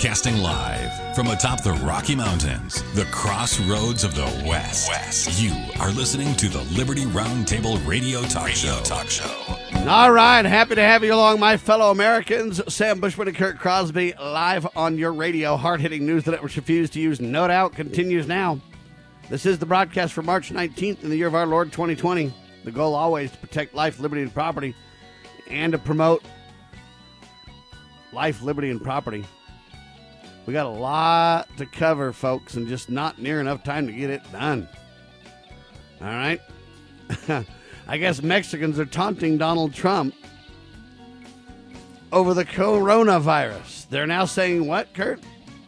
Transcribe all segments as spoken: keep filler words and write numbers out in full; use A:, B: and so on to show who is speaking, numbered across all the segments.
A: Broadcasting live from atop the Rocky Mountains, the crossroads of the West. West. You are listening to the Liberty Roundtable Radio Talk Radio Show. Talk Show.
B: All right, happy to have you along, my fellow Americans. Sam Bushman and Kurt Crosby live on your radio. Hard-hitting news the networks refuse to use, no doubt, continues now. This is the broadcast for March nineteenth in the year of our Lord twenty twenty. The goal always to protect life, liberty, and property, and to promote life, liberty, and property. We got a lot to cover, folks, and just not near enough time to get it done. All right? I guess Mexicans are taunting Donald Trump over the coronavirus. They're now saying what, Kurt?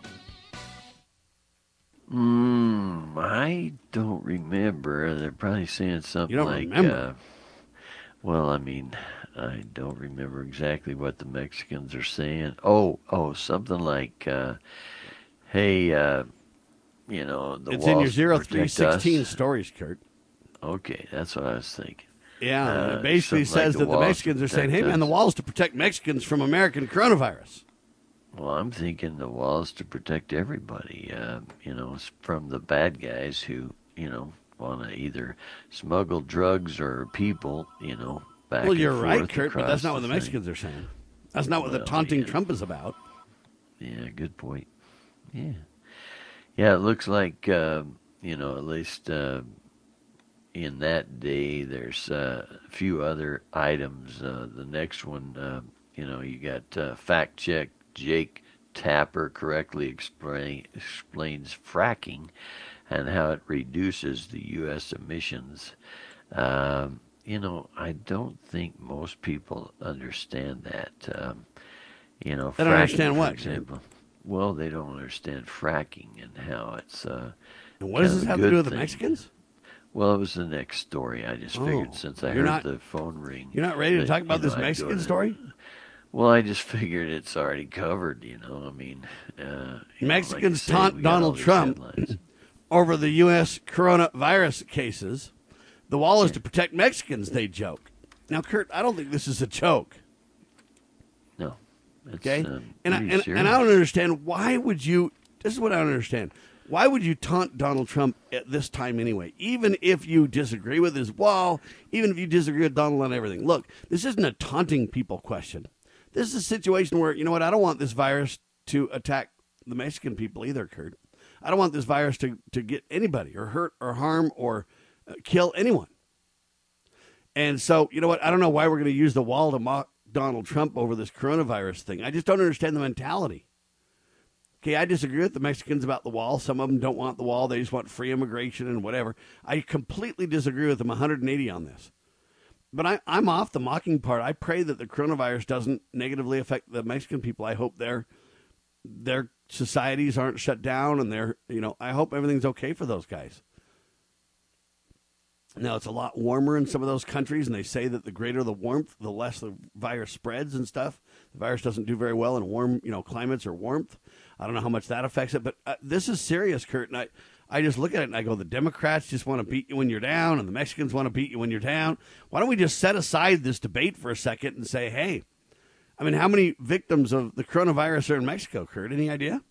C: Hmm, I don't remember. They're probably saying something
B: You don't
C: like,
B: remember?
C: Uh, well, I mean, I don't remember exactly what the Mexicans are saying. Oh, oh, something like, uh, hey, uh, you know, the
B: It's in your
C: walls
B: zero
C: protect
B: three sixteen
C: us.
B: stories, Kurt.
C: Okay, that's what I was thinking.
B: Yeah,
C: Uh,
B: it basically
C: something like
B: says
C: the
B: that the
C: walls
B: Mexicans
C: to
B: are saying, hey,
C: protect
B: man, the
C: us.
B: wall's to protect Mexicans from American coronavirus.
C: Well, I'm thinking the walls to protect everybody, uh, you know, s- from the bad guys who, you know, want to either smuggle drugs or people, you know, back
B: Well,
C: and
B: you're right,
C: forth
B: Kurt, but
C: across
B: that's not what the
C: thing.
B: Mexicans are saying. That's not what the
C: Well,
B: taunting
C: yeah.
B: Trump is about.
C: Yeah, good point. Yeah. Yeah, it looks like, uh, you know, at least uh, in that day, there's uh, a few other items. Uh, the next one, uh, you know, you got uh, fact check Jake Tapper correctly explain, explains fracking and how it reduces the U S emissions. Um, you know, I don't think most people understand that. Um, you know,
B: They don't
C: fracking,
B: understand
C: for
B: what,
C: example. Well, they don't understand fracking and how it's uh,
B: And what does
C: kind
B: this
C: of a
B: have to do
C: good
B: with the
C: thing.
B: Mexicans?
C: Well, it was the next story. I just
B: Oh,
C: figured since I
B: you're
C: heard
B: not-
C: the phone ring.
B: You're not ready to
C: that,
B: talk about
C: you know,
B: this
C: I'd go
B: Mexican
C: to-
B: story?
C: Well, I just figured it's already covered, you know. I mean, uh, you know,
B: Mexicans
C: like I say,
B: taunt
C: we got all
B: Donald
C: these
B: Trump
C: headlines.
B: over the U S coronavirus cases. The wall is
C: Yeah.
B: to protect Mexicans, they joke. Now, Kurt, I don't think this is a joke.
C: No, it's
B: Okay,
C: um,
B: and I,
C: pretty
B: and,
C: serious.
B: and I don't understand why would you. This is what I don't understand. Why would you taunt Donald Trump at this time anyway? Even if you disagree with his wall, even if you disagree with Donald on everything. Look, this isn't a taunting people question. This is a situation where, you know what? I don't want this virus to attack the Mexican people either, Kurt. I don't want this virus to, to get anybody or hurt or harm or uh, kill anyone. And so, you know what? I don't know why we're going to use the wall to mock Donald Trump over this coronavirus thing. I just don't understand the mentality. Okay, I disagree with the Mexicans about the wall. Some of them don't want the wall. They just want free immigration and whatever. I completely disagree with them one hundred eighty on this. But I, I'm off the mocking part. I pray that the coronavirus doesn't negatively affect the Mexican people. I hope their their societies aren't shut down, and their you know I hope everything's okay for those guys. Now, it's a lot warmer in some of those countries, and they say that the greater the warmth, the less the virus spreads and stuff. The virus doesn't do very well in warm, you know, climates or warmth. I don't know how much that affects it, but uh, this is serious, Kurt. And I, I just look at it and I go, the Democrats just want to beat you when you're down, and the Mexicans want to beat you when you're down. Why don't we just set aside this debate for a second and say, hey, I mean, how many victims of the coronavirus are in Mexico, Kurt? Any idea?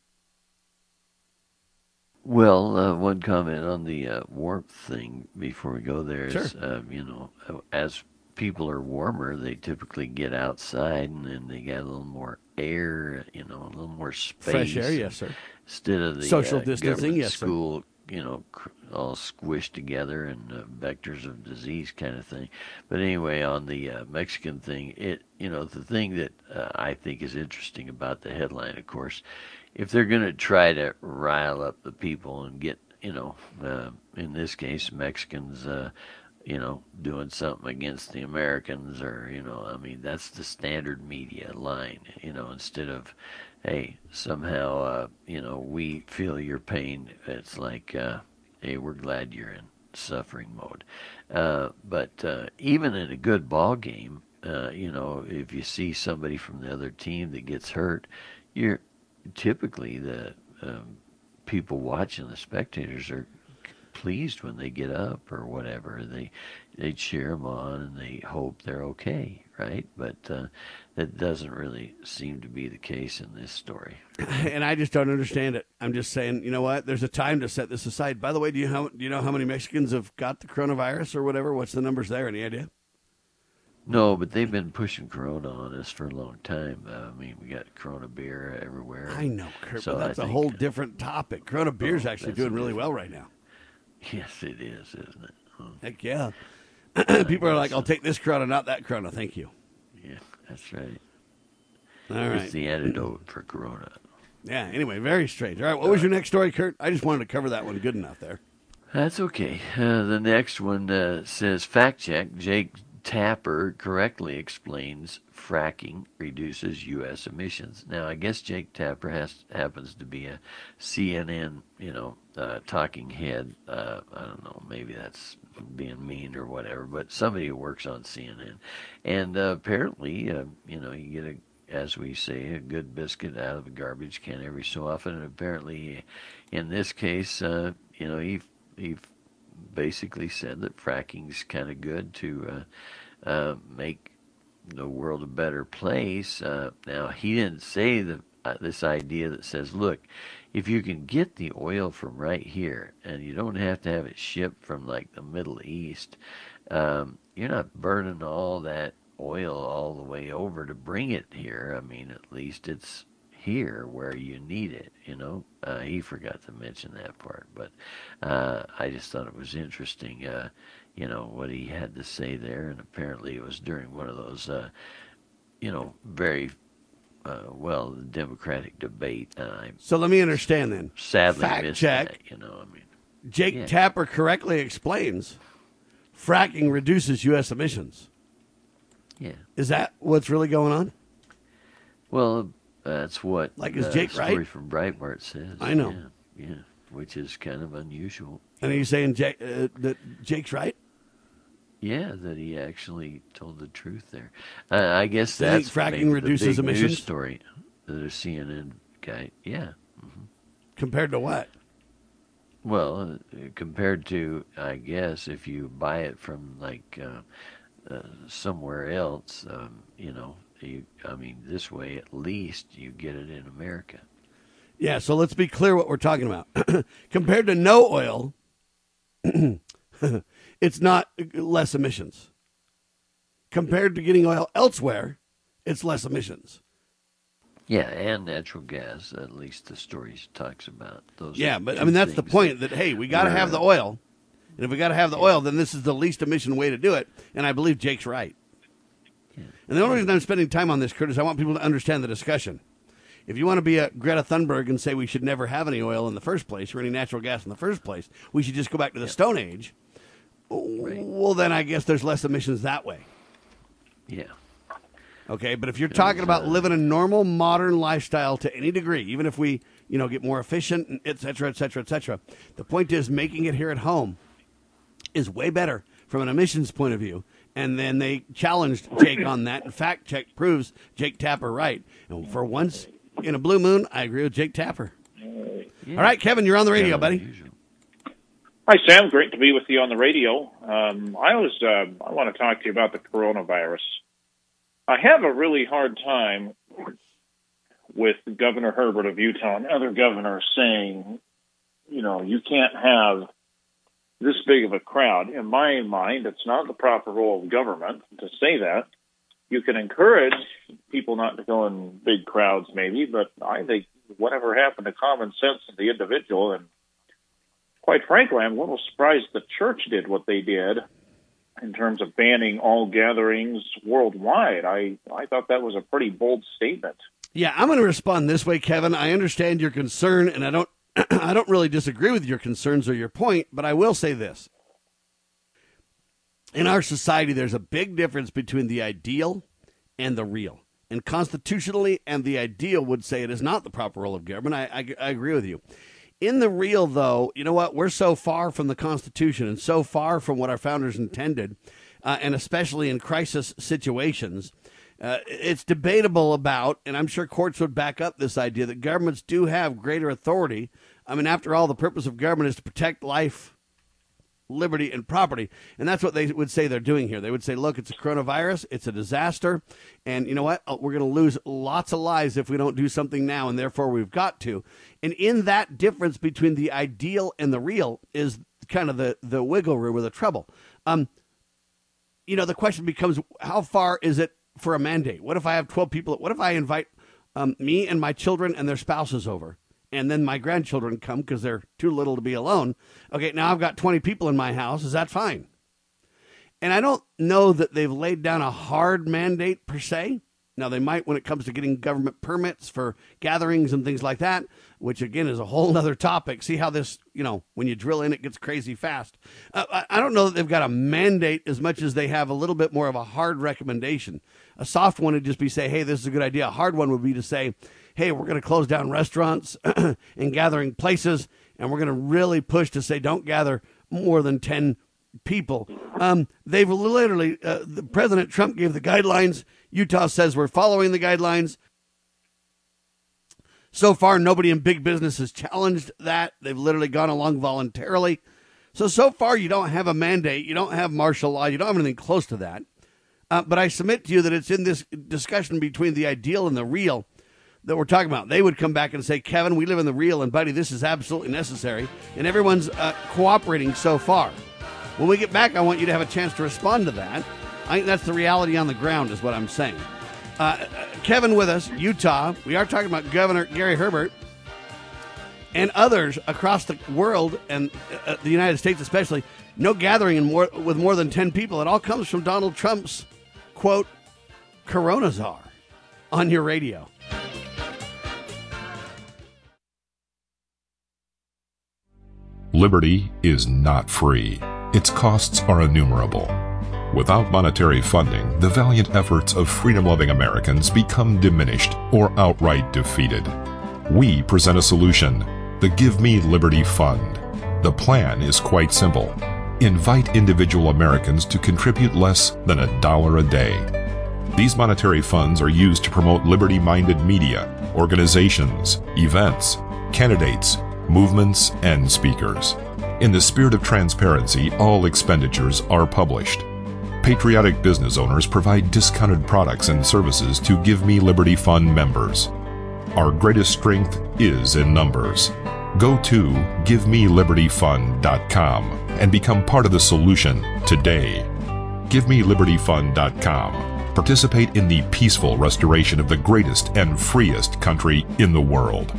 C: Well, uh, one comment on the uh, warmth thing before we go there is,
B: Sure.
C: um, you know, as people are warmer, they typically get outside and then they got a little more air, you know, a little more space.
B: Fresh air, yes, sir.
C: Instead of the
B: Social
C: uh,
B: distancing,
C: government
B: yes, sir.
C: school, you know, cr- all squished together and uh, vectors of disease kind of thing. But anyway, on the uh, Mexican thing, it, you know, the thing that uh, I think is interesting about the headline, of course, if they're going to try to rile up the people and get, you know, uh, in this case, Mexicans, uh, you know, doing something against the Americans, or, you know, I mean, that's the standard media line, you know, instead of, hey, somehow, uh, you know, we feel your pain. It's like, uh, hey, we're glad you're in suffering mode. Uh, but uh, even in a good ball game, uh, you know, if you see somebody from the other team that gets hurt, you're typically the um, people watching, the spectators, are pleased when they get up or whatever. They they cheer them on and they hope they're okay, right? But uh, that doesn't really seem to be the case in this story.
B: And I just don't understand it. I'm just saying, you know what? There's a time to set this aside. By the way, do you how, do you know how many Mexicans have got the coronavirus or whatever? What's the numbers there? Any idea?
C: No, but they've been pushing Corona on us for a long time. Uh, I mean, we got Corona beer everywhere.
B: I know, Kurt,
C: so
B: but that's
C: I
B: a
C: think,
B: whole different topic. Corona beer is
C: oh,
B: actually
C: that's
B: doing
C: a
B: really
C: different-
B: well right now.
C: Yes, it is, isn't it? Oh,
B: Heck yeah. People are like, I'll take this Corona, not that Corona. Thank you.
C: yeah, that's right.
B: All right.
C: It's the antidote for Corona.
B: Yeah, anyway, very strange. All right, what was your next story, Kurt? I just wanted to cover that one good enough there.
C: That's okay. Uh, the next one uh, says, fact check, Jake Tapper correctly explains fracking reduces U S emissions. Now, I guess Jake Tapper has happens to be a C N N, you know, uh, talking head. Uh, I don't know, maybe that's being mean or whatever, but somebody who works on C N N. And uh, apparently, uh, you know, you get a, as we say, a good biscuit out of a garbage can every so often. And apparently, in this case, uh, you know, he he basically said that fracking's kind of good to uh, uh, make the world a better place. Uh, now, he didn't say the, uh, this idea that says, look, if you can get the oil from right here and you don't have to have it shipped from like the Middle East, um, you're not burning all that oil all the way over to bring it here. I mean, at least it's here where you need it, you know. Uh, he forgot to mention that part, but uh, I just thought it was interesting, uh, you know, what he had to say there, and apparently it was during one of those, uh, you know, very, uh, well, the Democratic debate, and I
B: So let me understand then.
C: sadly
B: Fact
C: missed
B: check.
C: that, you know, I mean.
B: Jake
C: Yeah.
B: Tapper correctly explains fracking reduces U S emissions.
C: Yeah.
B: Is that what's really going on?
C: Well, that's what
B: Like, is
C: uh,
B: Jake
C: story
B: right?
C: from Breitbart says.
B: I know.
C: Yeah, yeah, which is kind of unusual.
B: And are you saying Jake, uh, that Jake's right?
C: Yeah, that he actually told the truth there. Uh, I guess
B: Do you think
C: that's
B: fracking
C: maybe the
B: reduces
C: big
B: emissions?
C: news story. The C N N guy, yeah.
B: Compared to what?
C: Well, uh, compared to, I guess, if you buy it from like uh, uh, somewhere else, um, you know, you, I mean, this way at least you get it in America.
B: Yeah, so let's be clear what we're talking about. Compared to no oil, it's not less emissions. Compared to getting oil elsewhere, it's less emissions.
C: Yeah, and natural gas, at least the story talks about those.
B: Yeah,
C: are
B: but I
C: two
B: mean, that's the
C: things
B: point that, hey, we got to
C: were,
B: have the
C: uh,
B: oil. And if we got to have the oil, then this is the least emission way to do it. And I believe Jake's right.
C: Yeah.
B: And the only reason I'm spending time on this, Curtis, I want people to understand the discussion. If you want to be a Greta Thunberg and say we should never have any oil in the first place or any natural gas in the first place, we should just go back to the Stone Age,
C: Right.
B: well, then I guess there's less emissions that way.
C: Yeah.
B: Okay, but if you're talking about living a normal, modern lifestyle to any degree, even if we, you know, get more efficient, et cetera, et cetera, et cetera, the point is making it here at home is way better from an emissions point of view. And then they challenged Jake on that, and fact check proves Jake Tapper right. And for once in a blue moon, I agree with Jake Tapper.
C: Yeah.
B: All right, Kevin, you're on the radio,
C: Kind of
B: buddy.
C: unusual.
D: Hi, Sam. Great to be with you on the radio. Um, I was uh, I want to talk to you about the coronavirus. I have a really hard time with Governor Herbert of Utah and other governors saying, you know, you can't have this big of a crowd. In my mind, it's not the proper role of government to say that. You can encourage people not to go in big crowds, maybe, but I think whatever happened to common sense of the individual, and quite frankly, I'm a little surprised the church did what they did in terms of banning all gatherings worldwide. I, I thought that was a pretty bold statement.
B: Yeah, I'm going to respond this way, Kevin. I understand your concern, and I don't I don't really disagree with your concerns or your point, but I will say this. In our society, there's a big difference between the ideal and the real. And constitutionally, and the ideal would say it is not the proper role of government. I, I, I agree with you. In the real, though, you know what? We're so far from the Constitution and so far from what our founders intended, uh, and especially in crisis situations, uh, it's debatable about, and I'm sure courts would back up this idea, that governments do have greater authority. I mean, after all, the purpose of government is to protect life, liberty and property. And that's what they would say they're doing here. They would say, look, it's a coronavirus, it's a disaster, and you know what? We're going to lose lots of lives if we don't do something now, and therefore we've got to. And in that difference between the ideal and the real is kind of the, the wiggle room or the trouble. Um, you know, the question becomes, how far is it for a mandate? What if I have twelve people? What if I invite um, me and my children and their spouses over, and then my grandchildren come because they're too little to be alone? Okay, now I've got twenty people in my house. Is that fine? And I don't know that they've laid down a hard mandate per se. Now, they might when it comes to getting government permits for gatherings and things like that, which, again, is a whole other topic. See how this, you know, when you drill in, it gets crazy fast. Uh, I don't know that they've got a mandate as much as they have a little bit more of a hard recommendation. A soft one would just be say, hey, this is a good idea. A hard one would be to say, hey, we're going to close down restaurants and gathering places, and we're going to really push to say don't gather more than ten people. Um, they've literally, uh, the President Trump gave the guidelines. Utah says we're following the guidelines. So far, nobody in big business has challenged that. They've literally gone along voluntarily. So, so far, you don't have a mandate. You don't have martial law. You don't have anything close to that. Uh, but I submit to you that it's in this discussion between the ideal and the real that we're talking about. They would come back and say, Kevin, we live in the real, and buddy, this is absolutely necessary. And everyone's uh, cooperating so far. When we get back, I want you to have a chance to respond to that. I think that's the reality on the ground is what I'm saying. Uh, Kevin with us, Utah. We are talking about Governor Gary Herbert and others across the world and uh, the United States especially. No gathering in more, with more than ten people. It all comes from Donald Trump's, quote, Corona czar on your radio.
E: Liberty is not free. Its costs are innumerable. Without monetary funding, the valiant efforts of freedom-loving Americans become diminished or outright defeated. We present a solution, the Give Me Liberty Fund. The plan is quite simple. Invite individual Americans to contribute less than a dollar a day. These monetary funds are used to promote liberty-minded media, organizations, events, candidates, movements, and speakers. In the spirit of transparency, all expenditures are published. Patriotic business owners provide discounted products and services to Give Me Liberty Fund members. Our greatest strength is in numbers. Go to give me liberty fund dot com and become part of the solution today. give me liberty fund dot com. Participate in the peaceful restoration of the greatest and freest country in the world.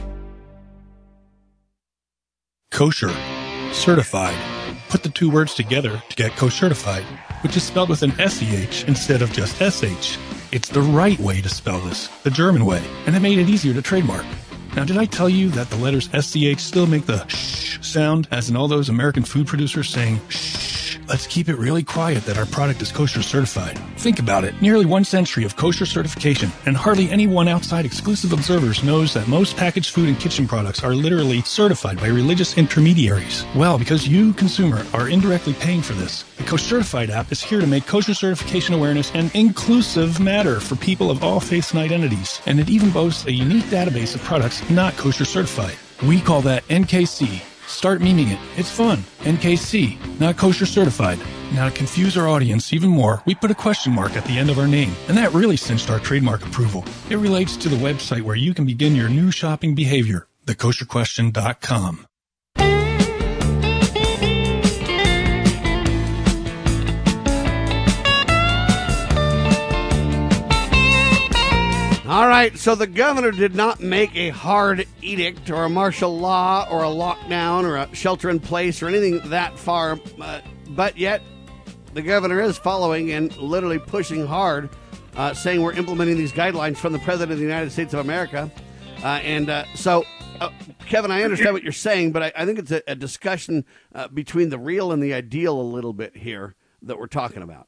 F: Kosher. Certified. Put the two words together to get kosher-tified, which is spelled with an S E H instead of just S H. It's the right way to spell this, the German way, and it made it easier to trademark. Now, did I tell you that the letters S C H still make the shh sound, as in all those American food producers saying shh? Let's keep it really quiet that our product is kosher certified. Think about it. Nearly one century of kosher certification, and hardly anyone outside exclusive observers knows that most packaged food and kitchen products are literally certified by religious intermediaries. Well, because you, consumer, are indirectly paying for this, the Kosher-tified app is here to make kosher certification awareness an inclusive matter for people of all faiths and identities. And it even boasts a unique database of products not kosher certified. We call that N K C. Start memeing it. It's fun. N K C, not kosher certified. Now, to confuse our audience even more, we put a question mark at the end of our name, and that really cinched our trademark approval. It relates to the website where you can begin your new shopping behavior, the kosher question dot com.
B: All right, so the governor did not make a hard edict or a martial law or a lockdown or a shelter in place or anything that far, uh, but yet the governor is following and literally pushing hard, uh, saying we're implementing these guidelines from the President of the United States of America. Uh, and uh, so, uh, Kevin, I understand what you're saying, but I, I think it's a, a discussion uh, between the real and the ideal a little bit here that we're talking about.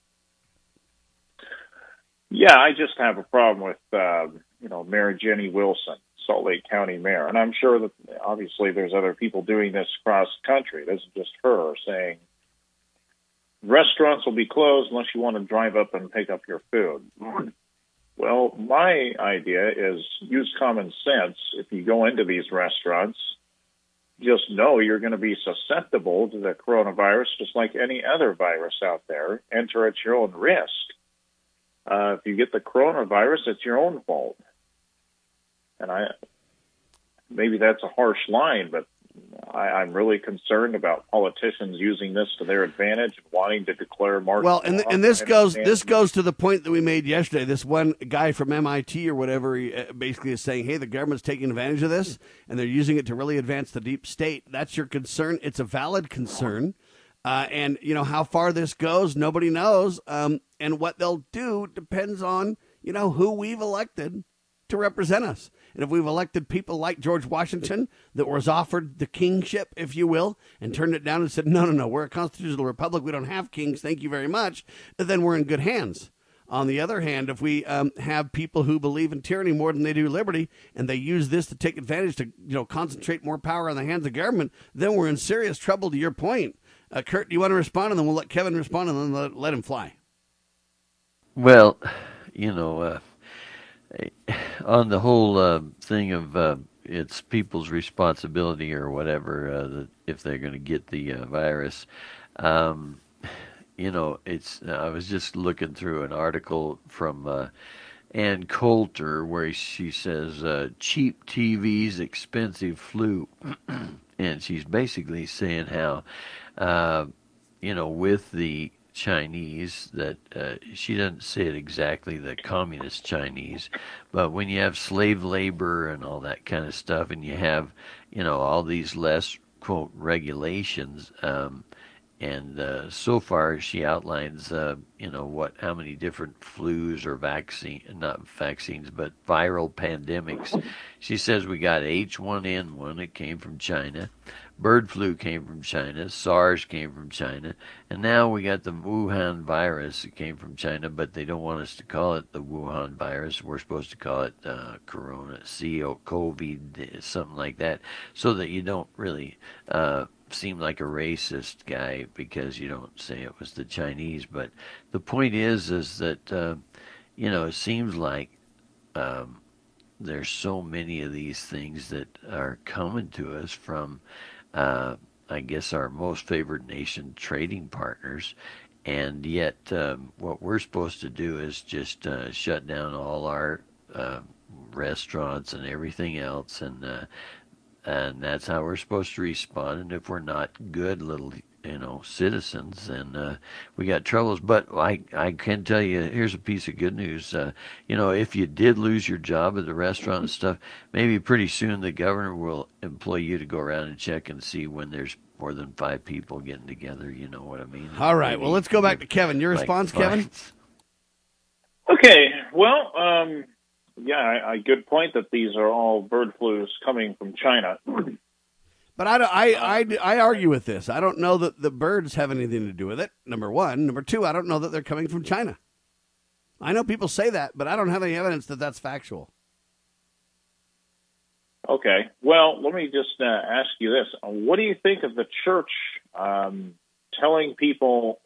D: Yeah, I just have a problem with, uh, you know, Mayor Jenny Wilson, Salt Lake County mayor. And I'm sure that obviously there's other people doing this across the country. It isn't just her saying restaurants will be closed unless you want to drive up and pick up your food. Well, my idea is use common sense. If you go into these restaurants, just know you're going to be susceptible to the coronavirus, just like any other virus out there. Enter at your own risk. Uh, if you get the coronavirus, it's your own fault. And I, maybe that's a harsh line, but I, I'm really concerned about politicians using this to their advantage and wanting to declare martial
B: Well, and
D: law.
B: and this
D: I
B: goes
D: understand.
B: this goes to the point that we made yesterday. This one guy from M I T or whatever he, uh, basically is saying, "Hey, the government's taking advantage of this, and they're using it to really advance the deep state." That's your concern. It's a valid concern, uh, and you know how far this goes, nobody knows. Um, and what they'll do depends on you know who we've elected to represent us. And if we've elected people like George Washington that was offered the kingship, if you will, and turned it down and said, no, no, no, we're a constitutional republic. We don't have kings. Thank you very much. Then we're in good hands. On the other hand, if we um, have people who believe in tyranny more than they do liberty, and they use this to take advantage to you know concentrate more power in the hands of government, then we're in serious trouble, to your point. Uh, Kurt, do you want to respond? And then we'll let Kevin respond, and then let, let him fly.
C: Well, you know, uh, on the whole uh, thing of uh, it's people's responsibility or whatever, uh, that if they're going to get the uh, virus, um, you know, it's. I was just looking through an article from uh, Ann Coulter where she says uh, cheap T Vs, expensive flu, and she's basically saying how, uh, you know, with the Chinese, that uh, she doesn't say it exactly, the communist Chinese, but when you have slave labor and all that kind of stuff, and you have, you know, all these less, quote, regulations, um, and uh, so far she outlines, uh, you know, what, how many different flus or vaccine, not vaccines, but viral pandemics. She says we got H one N one, it came from China. Bird flu came from China, SARS came from China, and now we got the Wuhan virus. It came from China, but they don't want us to call it the Wuhan virus. We're supposed to call it uh, Corona, C O, COVID, something like that, so that you don't really uh, seem like a racist guy because you don't say it was the Chinese. But the point is, is that, uh, you know, it seems like um, there's so many of these things that are coming to us from Uh, I guess our most favored nation trading partners, and yet um, what we're supposed to do is just uh, shut down all our uh, restaurants and everything else, and uh, and that's how we're supposed to respond. And if we're not good little, you know, citizens, then uh, we got troubles. But I I can tell you, here's a piece of good news. Uh, you know, if you did lose your job at the restaurant and stuff, maybe pretty soon the governor will employ you to go around and check and see when there's more than five people getting together. You know what I mean?
B: All right.
C: Maybe
B: well, let's go back to Kevin. Your
C: like
B: response, Kevin?
C: fines.
D: Okay, well, um, yeah, I, I, good point that these are all bird flus coming from China.
B: But I, I, I, I argue with this. I don't know that the birds have anything to do with it, number one. Number two, I don't know that they're coming from China. I know people say that, but I don't have any evidence that that's factual.
D: Okay, well, let me just uh, ask you this. What do you think of the church um, telling people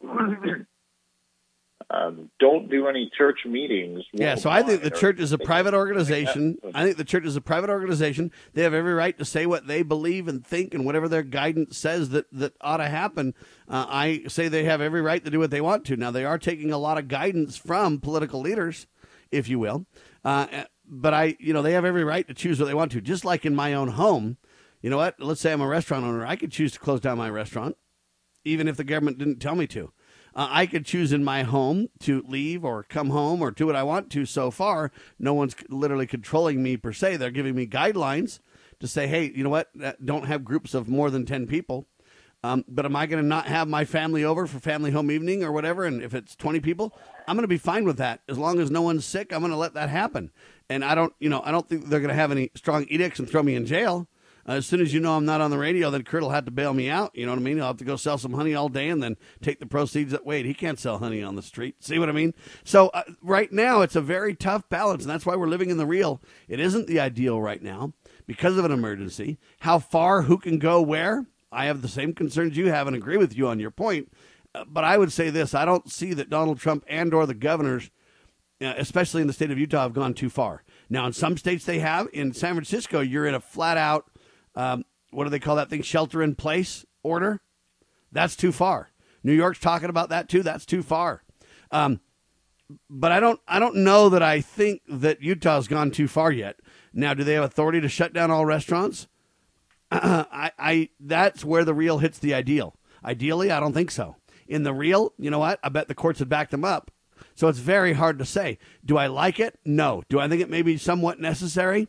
D: um, don't do any church meetings?
B: Yeah, so I think the church is a private organization. I think the church is a private organization. They have every right to say what they believe and think, and whatever their guidance says that, that ought to happen. Uh, I say they have every right to do what they want to. Now, they are taking a lot of guidance from political leaders, if you will. Uh, but I, you know, they have every right to choose what they want to. Just like in my own home, you know what? Let's say I'm a restaurant owner. I could choose to close down my restaurant, even if the government didn't tell me to. Uh, I could choose in my home to leave or come home or do what I want to. So far, no one's literally controlling me per se. They're giving me guidelines to say, hey, you know what? Don't have groups of more than ten people. Um, but am I going to not have my family over for family home evening or whatever? And if it's twenty people, I'm going to be fine with that. As long as no one's sick, I'm going to let that happen. And I don't, you know, I don't think they're going to have any strong edicts and throw me in jail. Uh, as soon as you know I'm not on the radio, then Kurt will have to bail me out. You know what I mean? He'll have to go sell some honey all day and then take the proceeds. That wait, he can't sell honey on the street. See what I mean? So uh, right now, it's a very tough balance, and that's why we're living in the real. It isn't the ideal right now because of an emergency. How far, who can go where? I have the same concerns you have and agree with you on your point. Uh, but I would say this. I don't see that Donald Trump and or the governors, uh, especially in the state of Utah, have gone too far. Now, in some states they have. In San Francisco, you're in a flat-out um, what do they call that thing? Shelter in place order. That's too far. New York's talking about that too. That's too far. Um, but I don't, I don't know that I think that Utah's gone too far yet. Now, do they have authority to shut down all restaurants? Uh, I, I, that's where the real hits the ideal. Ideally, I don't think so. In the real, you know what? I bet the courts would back them up. So it's very hard to say. Do I like it? No. Do I think it may be somewhat necessary?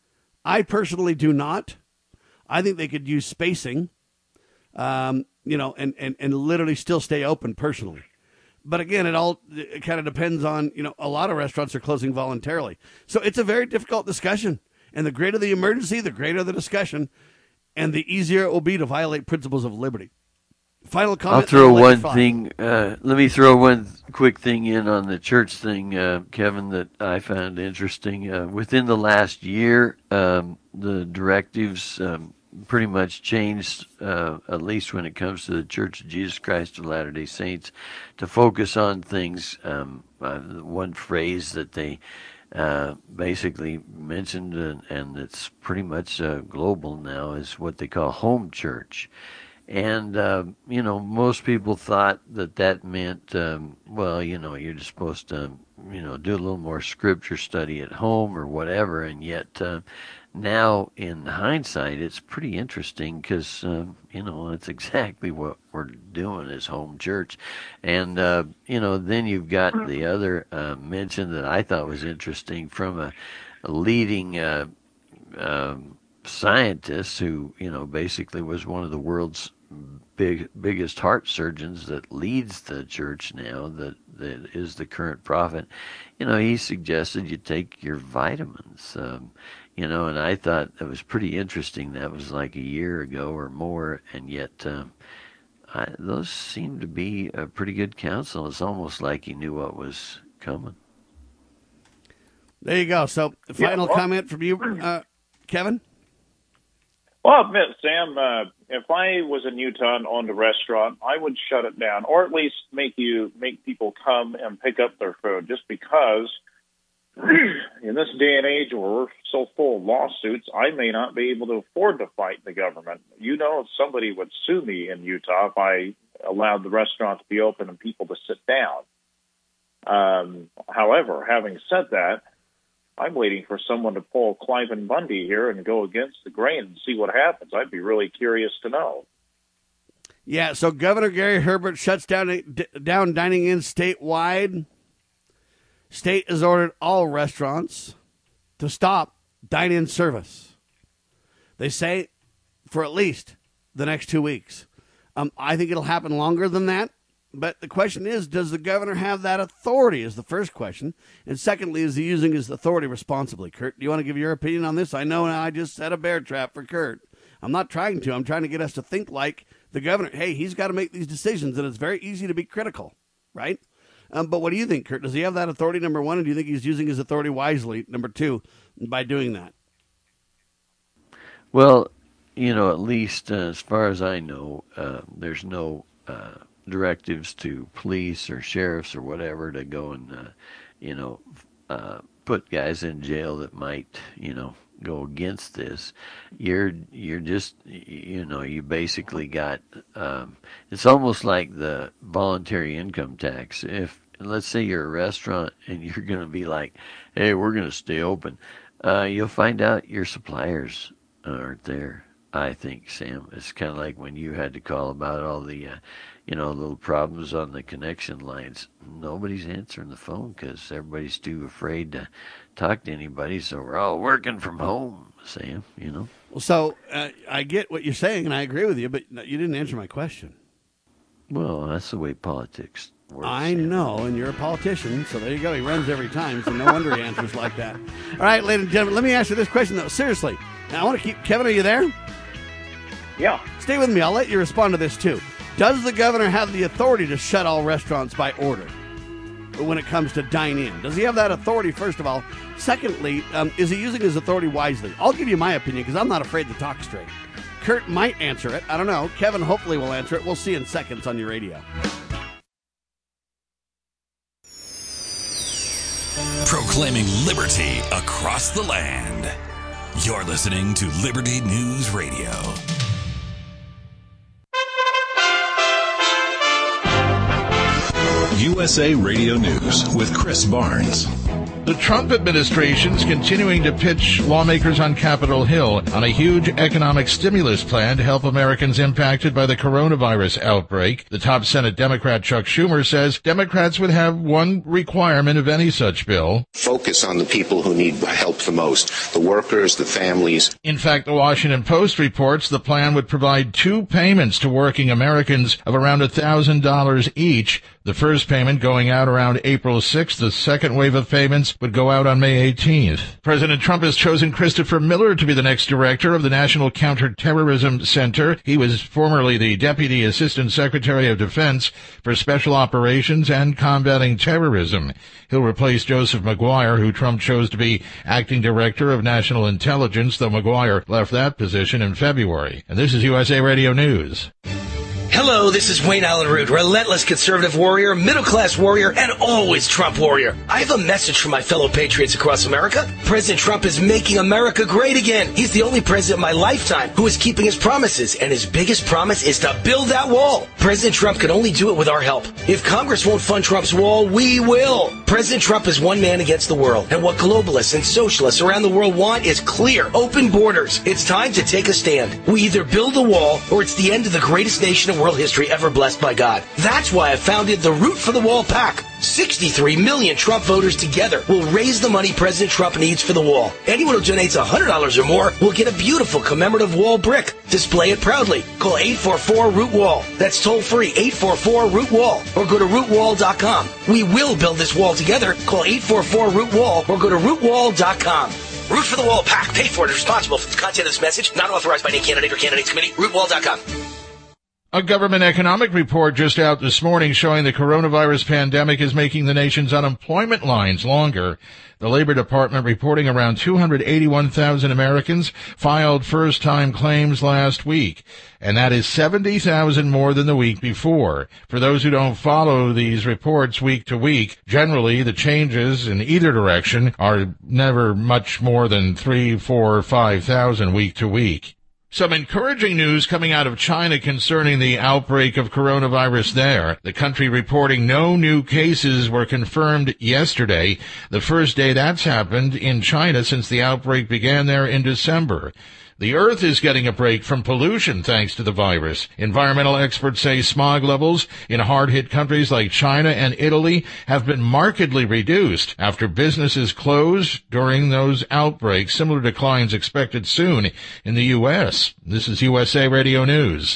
B: I personally do not. I think they could use spacing, um, you know, and, and, and literally still stay open personally. But again, it all it kind of depends on, you know, a lot of restaurants are closing voluntarily. So it's a very difficult discussion. And the greater the emergency, the greater the discussion, and the easier it will be to violate principles of liberty. Final comment.
C: I'll throw one thing. Uh, let me throw one quick thing in on the church thing, uh, Kevin, that I found interesting. Uh, within the last year, um, the directives um, pretty much changed, uh, at least when it comes to the Church of Jesus Christ of Latter-day Saints, to focus on things. Um, uh, one phrase that they uh, basically mentioned, and, and it's pretty much uh, global now, is what they call home church. And, uh, you know, most people thought that that meant, um, well, you know, you're just supposed to, you know, do a little more scripture study at home or whatever. And yet uh, now in hindsight, it's pretty interesting because, uh, you know, it's exactly what we're doing as home church. And, uh, you know, then you've got the other uh, mention that I thought was interesting from a, a leading uh, um, scientist who, you know, basically was one of the world's big biggest heart surgeons that leads the church now, that, that is the current prophet. You know, he suggested you take your vitamins, um, you know, and I thought it was pretty interesting. That was like a year ago or more, and yet um, I, those seem to be a pretty good counsel. It's almost like he knew what was coming.
B: There you go. So, final
D: yeah, well,
B: comment from you, uh, Kevin?
D: Well, I'll admit, Sam, uh, if I was in Utah and owned a restaurant, I would shut it down, or at least make you make people come and pick up their food, just because in this day and age where we're so full of lawsuits, I may not be able to afford to fight the government. You know, somebody would sue me in Utah if I allowed the restaurant to be open and people to sit down. Um, however, having said that, I'm waiting for someone to pull Cliven Bundy here and go against the grain and see what happens. I'd be really curious to know.
B: Yeah, so Governor Gary Herbert shuts down d- down dining in statewide. State has ordered all restaurants to stop dine-in service. They say for at least the next two weeks. Um, I think it'll happen longer than that. But the question is, does the governor have that authority is the first question. And secondly, is he using his authority responsibly? Kurt, do you want to give your opinion on this? I know I just set a bear trap for Kurt. I'm not trying to. I'm trying to get us to think like the governor. Hey, he's got to make these decisions, and it's very easy to be critical, right? Um, but what do you think, Kurt? Does he have that authority, number one, and do you think he's using his authority wisely, number two, by doing that?
C: Well, you know, at least uh, as far as I know, uh, there's no uh, directives to police or sheriffs or whatever to go and, uh, you know, uh, put guys in jail that might, you know, go against this. You're you're just, you know, you basically got, um, it's almost like the voluntary income tax. If, let's say you're a restaurant and you're going to be like, hey, we're going to stay open, uh, you'll find out your suppliers aren't there. I think, Sam, it's kind of like when you had to call about all the, uh, you know, little problems on the connection lines. Nobody's answering the phone because everybody's too afraid to talk to anybody. So we're all working from home, Sam, you know.
B: Well, so uh, I get what you're saying, and I agree with you, but you didn't answer my question.
C: Well, that's the way politics works.
B: I
C: Sam.
B: know, and you're a politician, so there you go. He runs every time, so no wonder he answers like that. All right, ladies and gentlemen, let me ask you this question, though. Seriously. Now, I want to keep... Kevin, are you there?
D: Yeah.
B: Stay with me. I'll let you respond to this, too. Does the governor have the authority to shut all restaurants by order when it comes to dine-in? Does he have that authority, first of all? Secondly, um, is he using his authority wisely? I'll give you my opinion because I'm not afraid to talk straight. Kurt might answer it. I don't know. Kevin hopefully will answer it. We'll see in seconds on your radio.
A: Proclaiming liberty across the land. You're listening to Liberty News Radio.
G: U S A Radio News with Chris Barnes.
H: The Trump administration is continuing to pitch lawmakers on Capitol Hill on a huge economic stimulus plan to help Americans impacted by the coronavirus outbreak. The top Senate Democrat Chuck Schumer says Democrats would have one requirement of any such bill.
I: Focus on the people who need help the most, the workers, the families.
H: In fact, the Washington Post reports the plan would provide two payments to working Americans of around one thousand dollars each. The first payment going out around April sixth. The second wave of payments would go out on May eighteenth. President Trump has chosen Christopher Miller to be the next director of the National Counterterrorism Center. He was formerly the Deputy Assistant Secretary of Defense for Special Operations and Combating Terrorism. He'll replace Joseph Maguire, who Trump chose to be Acting Director of National Intelligence, though Maguire left that position in February. And this is U S A Radio News.
J: Hello, this is Wayne Allen Root, relentless conservative warrior, middle-class warrior, and always Trump warrior. I have a message for my fellow patriots across America. President Trump is making America great again. He's the only president in my lifetime who is keeping his promises, and his biggest promise is to build that wall. President Trump can only do it with our help. If Congress won't fund Trump's wall, we will. President Trump is one man against the world, and what globalists and socialists around the world want is clear, open borders. It's time to take a stand. We either build a wall, or it's the end of the greatest nation in world history ever blessed by God. That's why I founded the Root for the Wall PAC. sixty-three million Trump voters together will raise the money President Trump needs for the wall. Anyone who donates one hundred dollars or more will get a beautiful commemorative wall brick. Display it proudly. Call eight four four root wall. That's toll free, eight four four root wall. Or go to root wall dot com. We will build this wall together. Call eight four four root wall or go to root wall dot com. Root for the Wall PAC. Paid for and responsible for the content of this message. Not authorized by any candidate or candidates committee. root wall dot com.
H: A government economic report just out this morning showing the coronavirus pandemic is making the nation's unemployment lines longer. The Labor Department reporting around two hundred eighty-one thousand Americans filed first-time claims last week, and that is seventy thousand more than the week before. For those who don't follow these reports week to week, generally the changes in either direction are never much more than three, four, five thousand week to week. Some encouraging news coming out of China concerning the outbreak of coronavirus there. The country reporting no new cases were confirmed yesterday, the first day that's happened in China since the outbreak began there in December. The Earth is getting a break from pollution thanks to the virus. Environmental experts say smog levels in hard-hit countries like China and Italy have been markedly reduced after businesses closed during those outbreaks. Similar declines expected soon in the U S. This is U S A Radio News.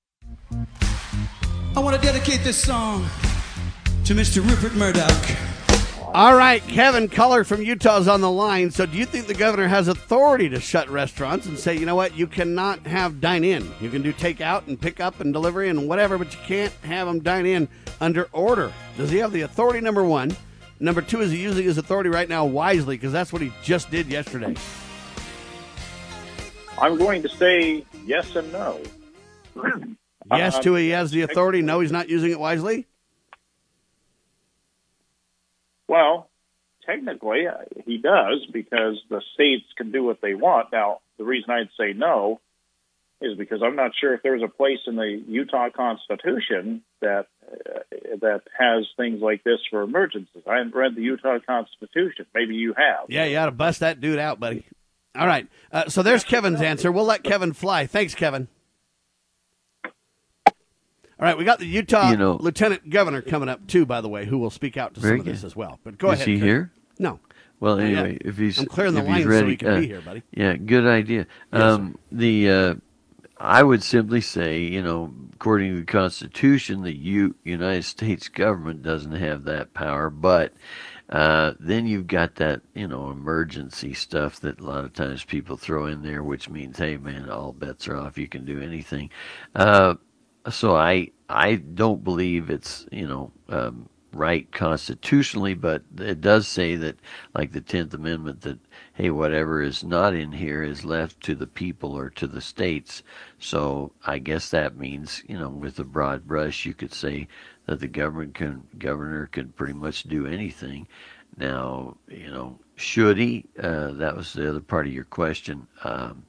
K: I want to dedicate this song to Mister Rupert Murdoch.
B: All right, Kevin Culler from Utah is on the line. So do you think the governor has authority to shut restaurants and say, you know what, you cannot have dine-in. You can do takeout and pick-up and delivery and whatever, but you can't have them dine in under order. Does he have the authority, number one? Number two, is he using his authority right now wisely? Because that's what he just did yesterday.
D: I'm going to say yes and no.
B: Yes
D: uh,
B: to he has the authority. No, he's not using it wisely?
D: Well, technically, uh, he does, because the states can do what they want. Now, the reason I'd say no is because I'm not sure if there's a place in the Utah Constitution that uh, that has things like this for emergencies. I haven't read the Utah Constitution. Maybe you have.
B: Yeah, you ought to bust that dude out, buddy. All right, uh, so there's Kevin's answer. We'll let Kevin fly. Thanks, Kevin. All right, we got the Utah
C: you know,
B: Lieutenant Governor coming up, too, by the way, who will speak out to some of this as well. But go
C: is
B: ahead.
C: Is he
B: Kevin.
C: here?
B: No.
C: Well, anyway, if he's
B: I'm clearing the
C: if he's
B: line
C: ready,
B: so he can
C: uh,
B: be here, buddy.
C: Yeah, good idea.
B: Yes,
C: um, the uh, I would simply say, you know, according to the Constitution, the U- United States government doesn't have that power, but uh, then you've got that, you know, emergency stuff that a lot of times people throw in there, which means, hey, man, all bets are off. You can do anything. Uh, so I I don't believe it's, you know, um, right constitutionally, but it does say that, like the tenth Amendment, that, hey, whatever is not in here is left to the people or to the states. So I guess that means, you know, with a broad brush, you could say that the government can, governor can pretty much do anything. Now, you know, should he? Uh, that was the other part of your question. Um,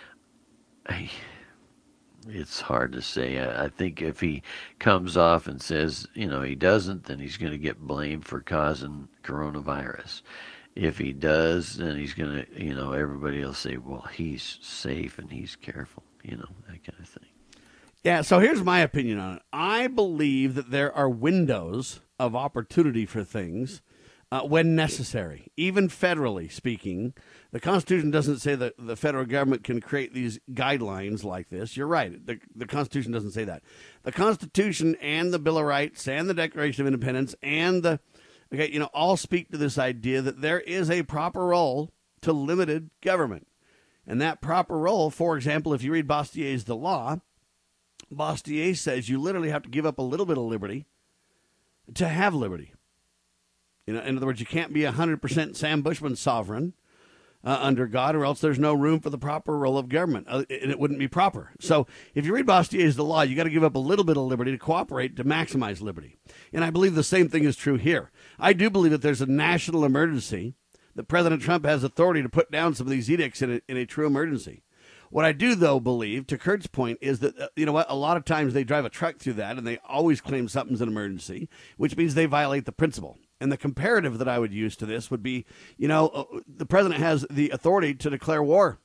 C: I, it's hard to say. I, I think if he comes off and says, you know, he doesn't, then he's going to get blamed for causing coronavirus. If he does, then he's going to, you know, everybody will say, well, he's safe and he's careful, you know, that kind of thing.
B: Yeah, so here's my opinion on it. I believe that there are windows of opportunity for things uh, when necessary, even federally speaking. The Constitution doesn't say that the federal government can create these guidelines like this. You're right. The, the Constitution doesn't say that. The Constitution and the Bill of Rights and the Declaration of Independence and the Okay, you know, all speak to this idea that there is a proper role to limited government. And that proper role, for example, if you read Bastier's The Law, Bastier says you literally have to give up a little bit of liberty to have liberty. You know, in other words, you can't be one hundred percent Sam Bushman sovereign uh, under God, or else there's no room for the proper role of government, uh, and it wouldn't be proper. So if you read Bastier's The Law, you got to give up a little bit of liberty to cooperate to maximize liberty. And I believe the same thing is true here. I do believe that there's a national emergency, that President Trump has authority to put down some of these edicts in a, in a true emergency. What I do, though, believe, to Kurt's point, is that, uh, you know what, a lot of times they drive a truck through that, and they always claim something's an emergency, which means they violate the principle. And the comparative that I would use to this would be, you know, uh, the president has the authority to declare war.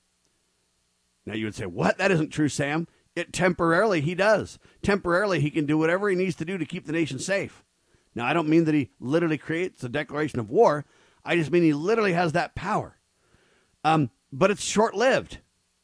B: Now, you would say, what? That isn't true, Sam. It temporarily he does. Temporarily he can do whatever he needs to do to keep the nation safe. Now, I don't mean that he literally creates a declaration of war. I just mean he literally has that power. Um, but it's short-lived.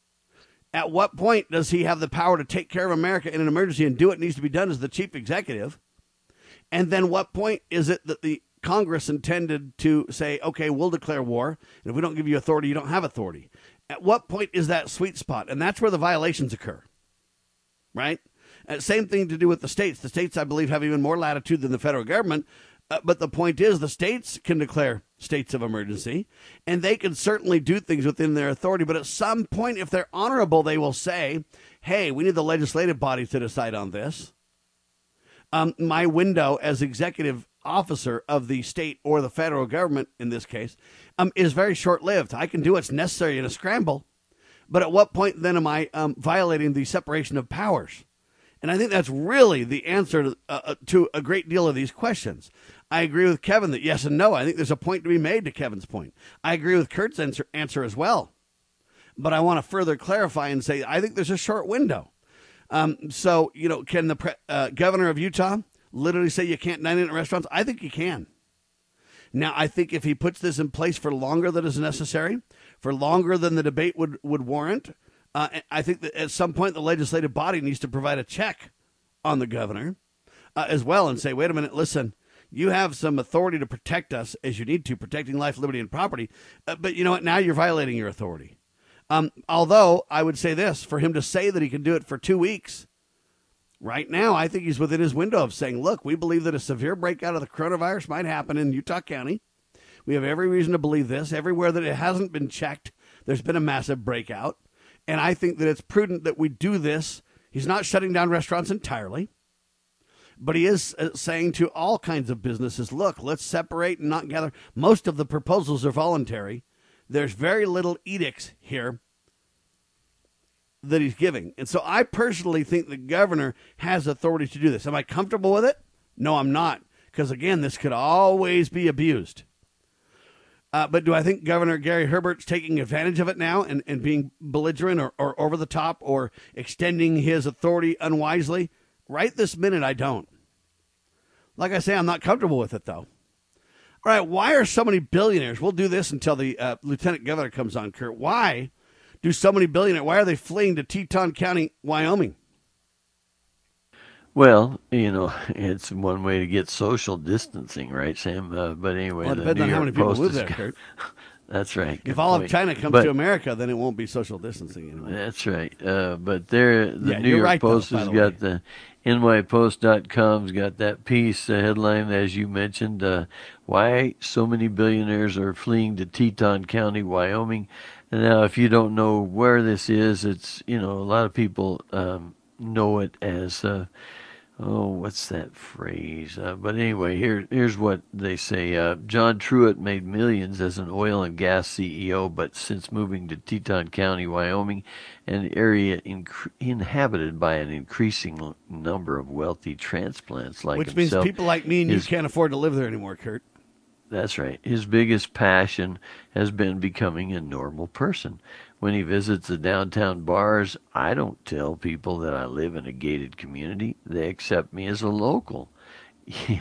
B: At what point does he have the power to take care of America in an emergency and do what needs to be done as the chief executive? And then what point is it that the Congress intended to say, okay, we'll declare war, and if we don't give you authority, you don't have authority? At what point is that sweet spot? And that's where the violations occur, right? Uh, same thing to do with the states. The states, I believe, have even more latitude than the federal government. Uh, but the point is the states can declare states of emergency, and they can certainly do things within their authority. But at some point, if they're honorable, they will say, hey, we need the legislative body to decide on this. Um, my window as executive officer of the state or the federal government, in this case, um, is very short-lived. I can do what's necessary in a scramble. But at what point then am I um, violating the separation of powers? And I think that's really the answer to, uh, to a great deal of these questions. I agree with Kevin that yes and no. I think there's a point to be made to Kevin's point. I agree with Kurt's answer, answer as well. But I want to further clarify and say I think there's a short window. Um, so, you know, can the pre- uh, governor of Utah literally say you can't dine in at restaurants? I think he can. Now, I think if he puts this in place for longer than is necessary, for longer than the debate would, would warrant, Uh, I think that at some point the legislative body needs to provide a check on the governor uh, as well and say, wait a minute, listen, you have some authority to protect us as you need to, protecting life, liberty, and property. Uh, but you know what? Now you're violating your authority. Um, although I would say this, for him to say that he can do it for two weeks, right now I think he's within his window of saying, look, we believe that a severe breakout of the coronavirus might happen in Utah County. We have every reason to believe this. Everywhere that it hasn't been checked, there's been a massive breakout. And I think that it's prudent that we do this. He's not shutting down restaurants entirely, but he is saying to all kinds of businesses, look, let's separate and not gather. Most of the proposals are voluntary. There's very little edicts here that he's giving. And so I personally think the governor has authority to do this. Am I comfortable with it? No, I'm not. Because, again, this could always be abused. Uh, but do I think Governor Gary Herbert's taking advantage of it now and, and being belligerent or, or over the top or extending his authority unwisely? Right this minute, I don't. Like I say, I'm not comfortable with it, though. All right, why are so many billionaires? We'll do this until the uh, lieutenant governor comes on, Kurt. Why do so many billionaires, why are they fleeing to Teton County, Wyoming?
C: Well, you know, it's one way to get social distancing, right, Sam? Uh, but anyway,
B: well, it
C: the
B: depends
C: New
B: on
C: York
B: how many people
C: Post
B: live
C: is-
B: there, Kurt.
C: That's right.
B: If
C: good
B: all
C: point.
B: of China comes
C: But-
B: to America, then it won't be social distancing anymore.
C: That's right. Uh, but there, the
B: Yeah,
C: New
B: you're
C: York
B: right, though,
C: Post
B: by
C: has
B: the
C: got
B: way.
C: the N Y Post dot com's got that piece, uh, headline, as you mentioned, uh, why so many billionaires are fleeing to Teton County, Wyoming. And now, if you don't know where this is, it's, you know, a lot of people um, know it as uh, oh, what's that phrase? Uh, but anyway, here here's what they say. Uh, John Truitt made millions as an oil and gas C E O, but since moving to Teton County, Wyoming, an area inc- inhabited by an increasing number of wealthy transplants like
B: Which
C: himself,
B: means people like me and
C: his,
B: you can't afford to live there anymore, Kurt.
C: That's right. His biggest passion has been becoming a normal person. When he visits the downtown bars, I don't tell people that I live in a gated community. They accept me as a local. uh,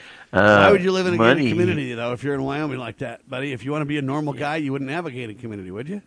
B: Why would you live in a
C: money,
B: gated community, though, if you're in Wyoming like that, buddy? If you want to be a normal guy, you wouldn't have a gated community, would you?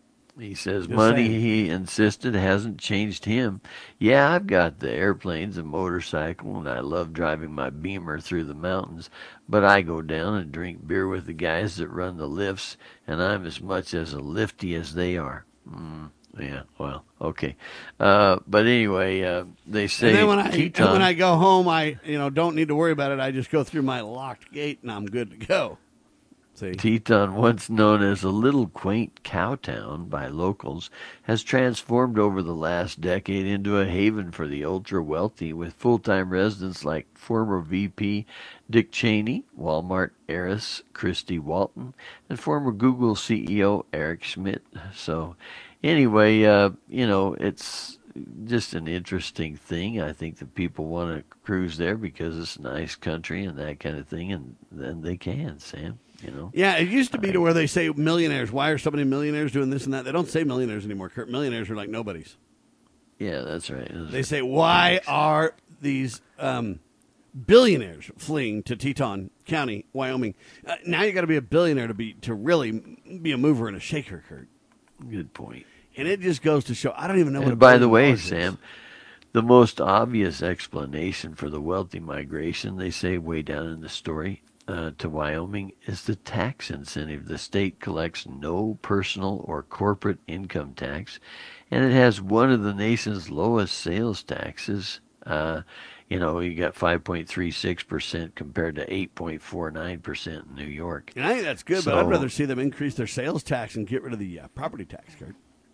C: He says
B: Just
C: money,
B: saying.
C: he insisted, hasn't changed him. Yeah, I've got the airplanes and motorcycle, and I love driving my Beamer through the mountains, but I go down and drink beer with the guys that run the lifts, and I'm as much as a lifty as they are. Mm, yeah, well, okay. Uh, but anyway, uh, they say
B: And then when I,
C: Teton,
B: and when I go home, I you know don't need to worry about it. I just go through my locked gate, and I'm good to go. See?
C: Teton, once known as a little quaint cow town by locals, has transformed over the last decade into a haven for the ultra-wealthy, with full-time residents like former V P Dick Cheney, Walmart heiress Christy Walton, and former Google C E O Eric Schmidt. So anyway, uh, you know, it's just an interesting thing. I think that people want to cruise there because it's a nice country and that kind of thing, and then they can, Sam. You know?
B: Yeah, it used to be to where they say millionaires. Why are so many millionaires doing this and that? They don't say millionaires anymore, Kurt. Millionaires are like nobodies.
C: Yeah, that's right. That's
B: they say, why are these um, billionaires fleeing to Teton County, Wyoming? Uh, now you got to be a billionaire to be to really be a mover and a shaker, Kurt.
C: Good point.
B: And it just goes to show, I don't even know what a
C: And by the
B: billion
C: way,
B: dollars is.
C: Sam, the most obvious explanation for the wealthy migration, they say way down in the story, Uh, to Wyoming is the tax incentive. The state collects no personal or corporate income tax, and it has one of the nation's lowest sales taxes. Uh, you know, you got five point three six percent compared to eight point four nine percent in New York.
B: And I think that's good,
C: So-
B: but I'd rather see them increase their sales tax and get rid of the uh, property tax, Kurt.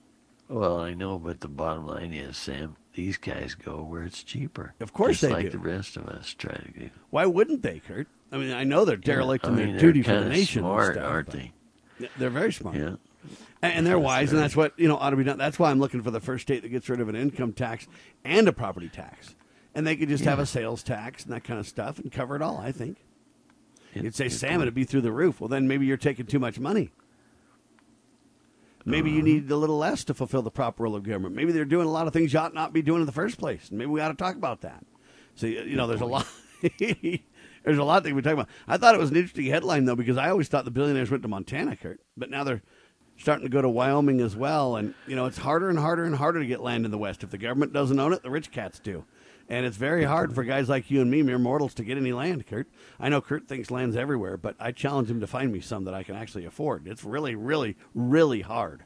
C: Well, I know, but the bottom line is, Sam, these guys go where it's cheaper.
B: Of course
C: just
B: they
C: like
B: do.
C: the rest of us try to do.
B: Why wouldn't they, Kurt? I mean, I know they're derelict
C: Yeah,
B: in
C: I
B: their
C: mean,
B: duty
C: they're
B: for the
C: kinda
B: nation. and
C: smart,
B: stuff,
C: aren't
B: but-
C: they?
B: Yeah, they're very smart.
C: Yeah.
B: And, and they're
C: That's
B: wise, and
C: right.
B: that's what you know ought to be done. That's why I'm looking for the first state that gets rid of an income tax and a property tax, and they could just have
C: Yeah.
B: a sales tax and that kind of stuff and cover it all. I think.
C: It-
B: You'd say,
C: it
B: Sam,
C: would.
B: it'd be through the roof. Well, then maybe you're taking too much money. Maybe
C: Uh-huh.
B: you need a little less to fulfill the proper role of government. Maybe they're doing a lot of things you ought not be doing in the first place. And maybe we ought to talk about that. So, you know, there's a lot. There's a lot that we talk about. I thought it was an interesting headline, though, because I always thought the billionaires went to Montana, Kurt. But now they're starting to go to Wyoming as well. And, you know, it's harder and harder and harder to get land in the West. If the government doesn't own it, the rich cats do. And it's very hard for guys like you and me, mere mortals, to get any land, Kurt. I know Kurt thinks land's everywhere, but I challenge him to find me some that I can actually afford. It's really, really, really hard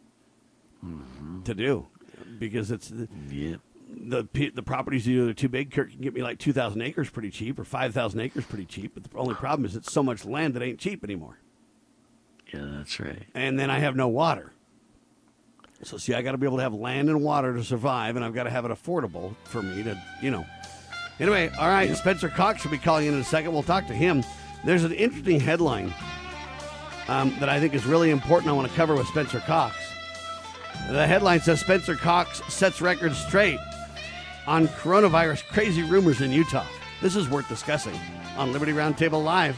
B: to do because it's the,
C: Yeah.
B: the pe- the properties either too big. Kurt can get me like two thousand acres pretty cheap or five thousand acres pretty cheap. But the only problem is it's so much land that ain't cheap anymore.
C: Yeah, that's right.
B: And then I have no water. So, see, I got to be able to have land and water to survive, and I've got to have it affordable for me to, you know. Anyway, all right, Spencer Cox will be calling in in a second. We'll talk to him. There's an interesting headline um, that I think is really important I want to cover with Spencer Cox. The headline says Spencer Cox sets records straight on coronavirus crazy rumors in Utah. This is worth discussing on Liberty Roundtable Live.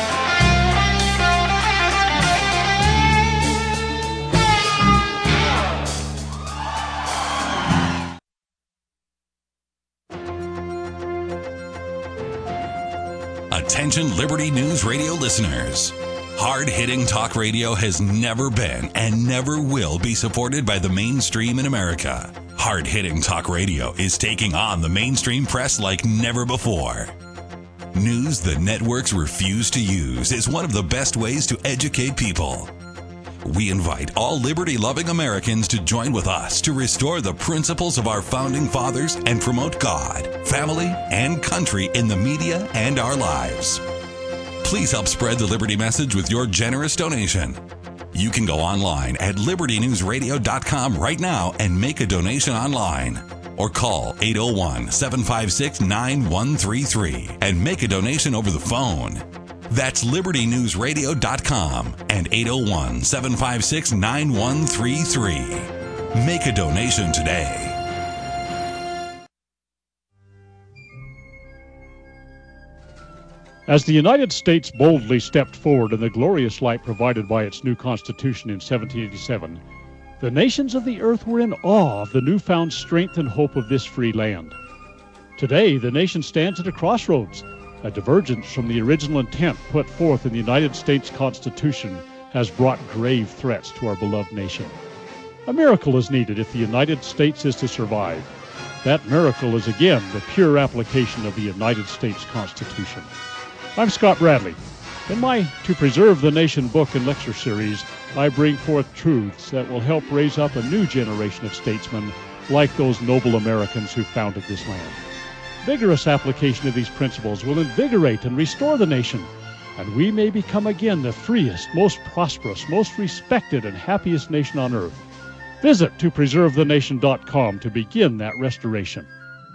A: Attention Liberty News Radio listeners. Hard-hitting talk radio has never been and never will be supported by the mainstream in America. Hard-hitting talk radio is taking on the mainstream press like never before. News the networks refuse to use is one of the best ways to educate people. We invite all liberty-loving Americans to join with us to restore the principles of our founding fathers and promote God, family, and country in the media and our lives. Please help spread the Liberty message with your generous donation. You can go online at liberty news radio dot com right now and make a donation online. or call eight oh one, seven five six, nine one three three and make a donation over the phone. That's liberty news radio dot com and eight oh one, seven five six, nine one three three. Make a donation today.
L: As the United States boldly stepped forward in the glorious light provided by its new Constitution in seventeen eighty-seven, the nations of the earth were in awe of the newfound strength and hope of this free land. Today, the nation stands at a crossroads. A divergence from the original intent put forth in the United States Constitution has brought grave threats to our beloved nation. A miracle is needed if the United States is to survive. That miracle is again the pure application of the United States Constitution. I'm Scott Bradley. In my To Preserve the Nation book and lecture series, I bring forth truths that will help raise up a new generation of statesmen like those noble Americans who founded this land. Vigorous application of these principles will invigorate and restore the nation, and we may become again the freest, most prosperous, most respected, and happiest nation on earth. Visit to preserve the nation dot com to begin that restoration.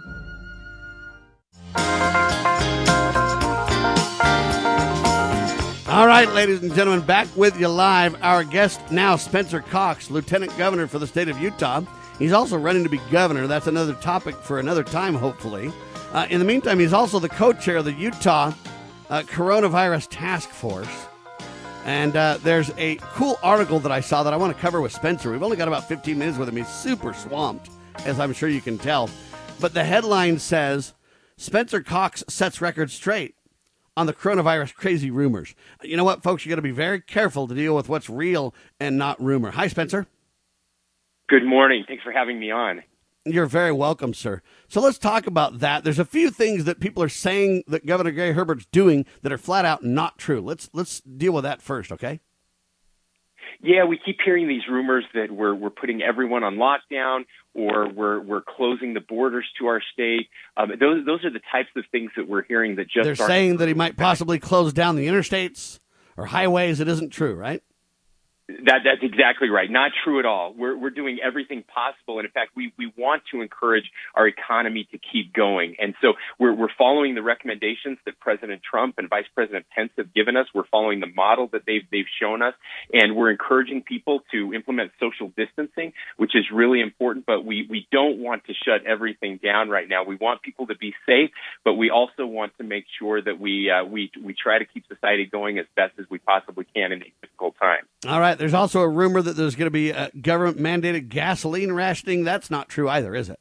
B: All right, ladies and gentlemen, back with you live. Our guest now, Spencer Cox, Lieutenant Governor for the state of Utah. He's also running to be governor. That's another topic for another time, hopefully. Uh, in the meantime, he's also the co-chair of the Utah uh, Coronavirus Task Force. And uh, there's a cool article that I saw that I want to cover with Spencer. We've only got about fifteen minutes with him. He's super swamped, as I'm sure you can tell. But the headline says, Spencer Cox sets record straight on the coronavirus crazy rumors. You know what, folks? You got to be very careful to deal with what's real and not rumor. Hi, Spencer.
M: Good morning. Thanks for having me on.
B: You're very welcome, sir. So let's talk about that. There's a few things that people are saying that Governor Gary Herbert's doing that are flat out not true. Let's let's deal with that first, okay?
M: Yeah, we keep hearing these rumors that we're we're putting everyone on lockdown or we're we're closing the borders to our state. Um, those those are the types of things that we're hearing that just
B: they're saying that he might possibly close down the interstates or highways. It isn't true, right?
M: That that's exactly right. Not true at all. We're we're doing everything possible, and in fact, we, we want to encourage our economy to keep going. And so we're we're following the recommendations that President Trump and Vice President Pence have given us. We're following the model that they've they've shown us, and we're encouraging people to implement social distancing, which is really important. But we we don't want to shut everything down right now. We want people to be safe, but we also want to make sure that we uh, we we try to keep society going as best as we possibly can in these difficult times.
B: All right. There's also a rumor that there's going to be a government-mandated gasoline rationing. That's not true either, is it?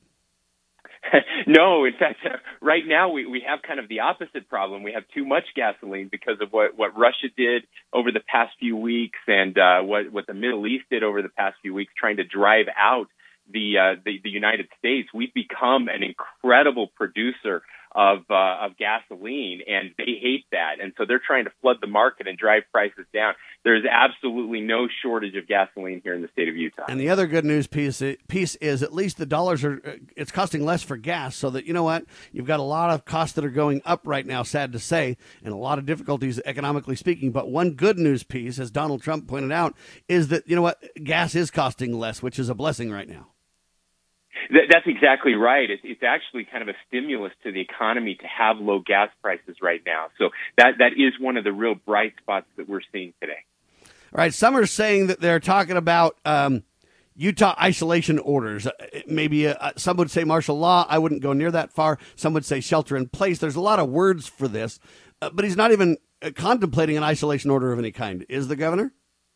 M: No. In fact, uh, right now we, we have kind of the opposite problem. We have too much gasoline because of what, what Russia did over the past few weeks and uh, what, what the Middle East did over the past few weeks, trying to drive out the, uh, the, the United States. We've become an incredible producer of uh, of gasoline, and they hate that. And so they're trying to flood the market and drive prices down. There's absolutely no shortage of gasoline here in the state of Utah.
B: And the other good news piece, piece is at least the dollars are, it's costing less for gas, so that, you know what, you've got a lot of costs that are going up right now, sad to say, and a lot of difficulties economically speaking. But one good news piece, as Donald Trump pointed out, is that, you know what, gas is costing less, which is a blessing right now.
M: That's exactly right. It's actually kind of a stimulus to the economy to have low gas prices right now. So that that is one of the real bright spots that we're seeing today.
B: All right. Some are saying that they're talking about um, Utah isolation orders. Maybe uh, some would say martial law. I wouldn't go near that far. Some would say shelter in place. There's a lot of words for this, uh, but he's not even uh, contemplating an isolation order of any kind. Is the governor?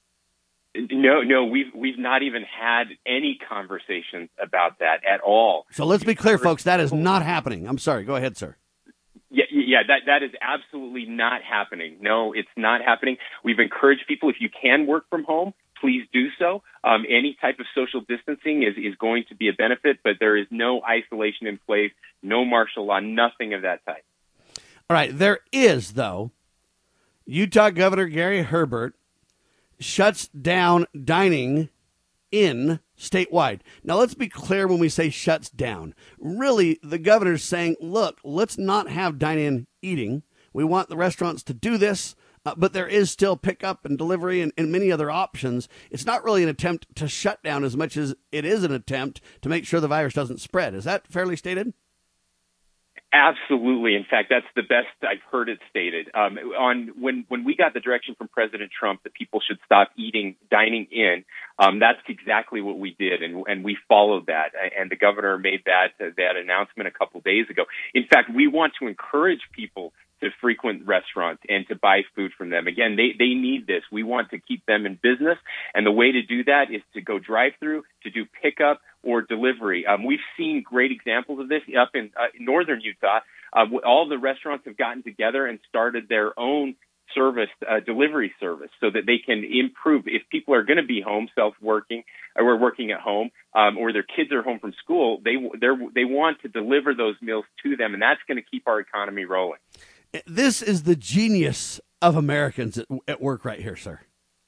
M: No, no, we've we've not even had any conversations about that at all.
B: So let's be clear, folks, that is not happening. I'm sorry. Go ahead, sir.
M: Yeah, yeah, that that is absolutely not happening. No, it's not happening. We've encouraged people, if you can work from home, please do so. Um, any type of social distancing is, is going to be a benefit, but there is no isolation in place, no martial law, nothing of that type.
B: All right. There is, though, Utah Governor Gary Herbert shuts down dining in statewide. Now, let's be clear when we say shuts down. Really, the governor's saying, look, let's not have dine-in eating. We want the restaurants to do this, uh, but there is still pickup and delivery and, and many other options. It's not really an attempt to shut down as much as it is an attempt to make sure the virus doesn't spread. Is that fairly stated?
M: Absolutely. In fact, that's the best I've heard it stated. Um, on when when we got the direction from President Trump that people should stop eating, dining in, um, that's exactly what we did, and and we followed that. And the governor made that that announcement a couple days ago. In fact, we want to encourage people to frequent restaurants and to buy food from them. Again, they, they need this. We want to keep them in business, and the way to do that is to go drive-through, to do pickup or delivery. Um, we've seen great examples of this up in uh, northern Utah. Uh, all the restaurants have gotten together and started their own service, uh, delivery service, so that they can improve. If people are going to be home, self-working, or working at home, um, or their kids are home from school, they they want to deliver those meals to them, and that's going to keep our economy rolling.
B: This is the genius of Americans at, at work right here, sir.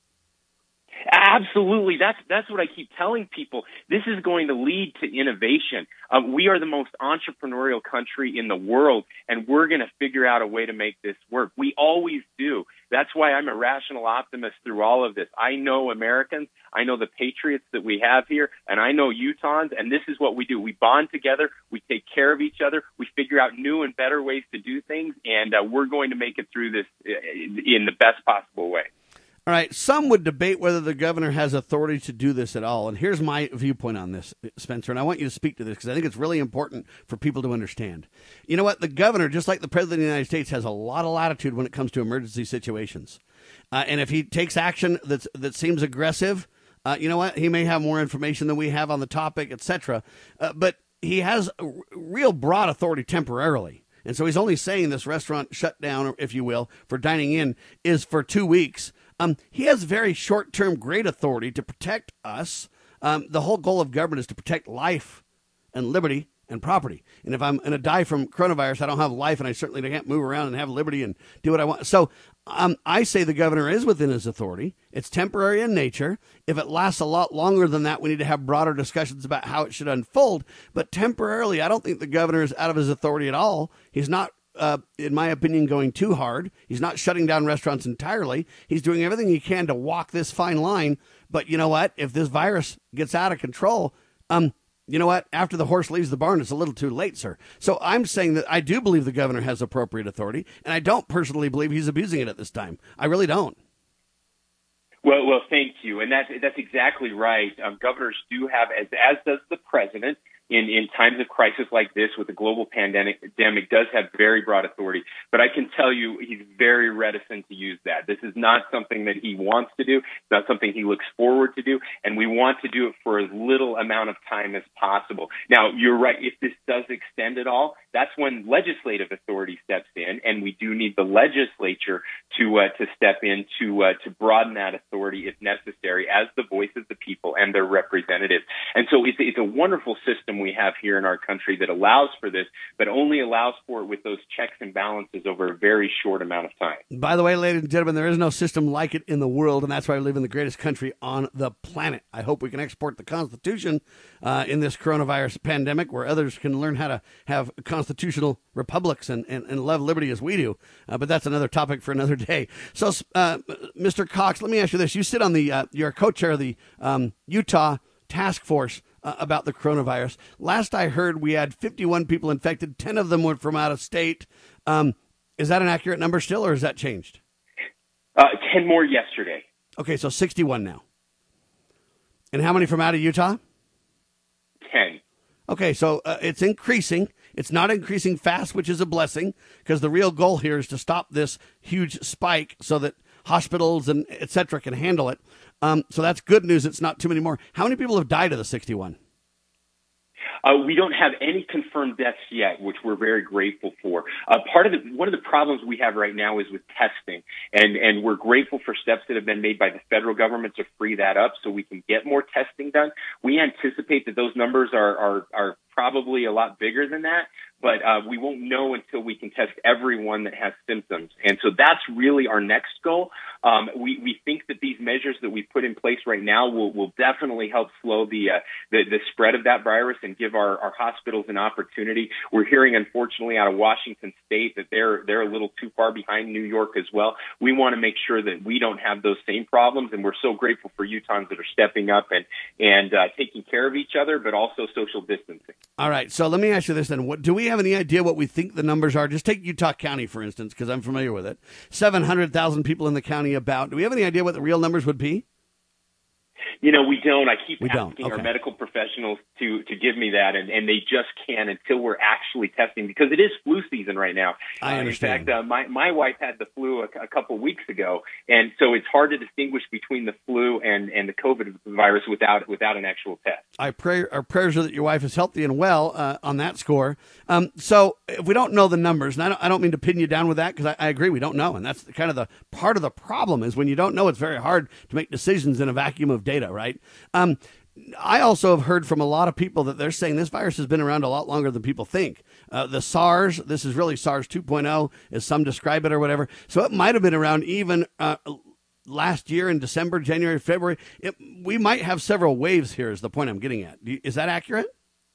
M: Absolutely. That's that's what I keep telling people. This is going to lead to innovation. Uh, we are the most entrepreneurial country in the world, and we're going to figure out a way to make this work. We always do. That's why I'm a rational optimist through all of this. I know Americans. I know the patriots that we have here, and I know Utahns, and this is what we do. We bond together. We take care of each other. We figure out new and better ways to do things, and uh, we're going to make it through this in the best possible way.
B: All right, some would debate whether the governor has authority to do this at all. And here's my viewpoint on this, Spencer, and I want you to speak to this because I think it's really important for people to understand. You know what? The governor, just like the president of the United States, has a lot of latitude when it comes to emergency situations. Uh, and if he takes action that's, that seems aggressive, uh, you know what? He may have more information than we have on the topic, et cetera. Uh, but he has a real broad authority temporarily. And so he's only saying this restaurant shutdown, if you will, for dining in is for two weeks. Um, he has very short-term great authority to protect us. Um, the whole goal of government is to protect life and liberty and property. And if I'm going to die from coronavirus, I don't have life, and I certainly can't move around and have liberty and do what I want. So um, I say the governor is within his authority. It's temporary in nature. If it lasts a lot longer than that, we need to have broader discussions about how it should unfold. But temporarily, I don't think the governor is out of his authority at all. He's not Uh, in my opinion, going too hard. He's not shutting down restaurants entirely. He's doing everything he can to walk this fine line. But you know what? If this virus gets out of control, um, you know what? After the horse leaves the barn, it's a little too late, sir. So I'm saying that I do believe the governor has appropriate authority, and I don't personally believe he's abusing it at this time. I really don't.
M: Well, well, thank you, and that's that's exactly right. Um, governors do have, as as does the president, in in times of crisis like this with the global pandemic, pandemic does have very broad authority. But I can tell you, he's very reticent to use that. This is not something that he wants to do. It's not something he looks forward to do, and we want to do it for as little amount of time as possible. Now, you're right. If this does extend at all, that's when legislative authority steps in, and we do need the legislature to uh, to step in to uh, to broaden that authority if necessary, as the voice of the people and their representatives. And so it's, it's a wonderful system we have here in our country that allows for this, but only allows for it with those checks and balances over a very short amount of time.
B: By the way, ladies and gentlemen, there is no system like it in the world, and that's why we live in the greatest country on the planet. I hope we can export the Constitution uh, in this coronavirus pandemic, where others can learn how to have constitutional republics and, and, and love liberty as we do. Uh, but that's another topic for another day. So, uh, Mister Cox, let me ask you this. You sit on the, uh, you're a co-chair of the um, Utah Task Force uh, about the coronavirus. Last I heard, we had fifty-one people infected. ten of them were from out of state. Um, is that an accurate number still, or has that changed?
M: Uh, ten more yesterday.
B: Okay, so sixty-one now. And how many from out of Utah?
M: ten.
B: Okay, so uh, it's increasing. It's not increasing fast, which is a blessing, because the real goal here is to stop this huge spike so that hospitals and et cetera can handle it. Um, so that's good news. It's not too many more. How many people have died of the sixty-one?
M: Uh, we don't have any confirmed deaths yet, which we're very grateful for. Uh, part of the, one of the problems we have right now is with testing, and, and we're grateful for steps that have been made by the federal government to free that up so we can get more testing done. We anticipate that those numbers are, are, are probably a lot bigger than that. But uh, we won't know until we can test everyone that has symptoms. And so that's really our next goal. Um, we, we think that these measures that we put in place right now will, will definitely help slow the, uh, the the spread of that virus and give our, our hospitals an opportunity. We're hearing, unfortunately, out of Washington State that they're they're a little too far behind New York as well. We want to make sure that we don't have those same problems, and we're so grateful for Utahns that are stepping up and, and uh, taking care of each other, but also social distancing.
B: All right, so let me ask you this then. What, do we have any idea what we think the numbers are? Just take Utah County, for instance, because I'm familiar with it. seven hundred thousand people in the county about. Do we have any idea what the real numbers would be?
M: You know, we don't. I keep
B: we
M: asking
B: don't. Okay.
M: our medical professionals to, to give me that, and, and they just can't until we're actually testing, because it is flu season right now.
B: I understand.
M: Uh, in fact, uh, my, my wife had the flu a, a couple weeks ago, and so it's hard to distinguish between the flu and, and the COVID virus without without an actual test.
B: I pray our prayers are that your wife is healthy and well uh, on that score. Um, so if we don't know the numbers, and I don't, I don't mean to pin you down with that, because I, I agree we don't know, and that's kind of the part of the problem is when you don't know, it's very hard to make decisions in a vacuum of data, right? Um, I also have heard from a lot of people that they're saying this virus has been around a lot longer than people think. Uh, the SARS, this is really SARS two point oh, as some describe it or whatever. So it might have been around even uh, last year in December, January, February. It, we might have several waves here is the point I'm getting at. Is that accurate?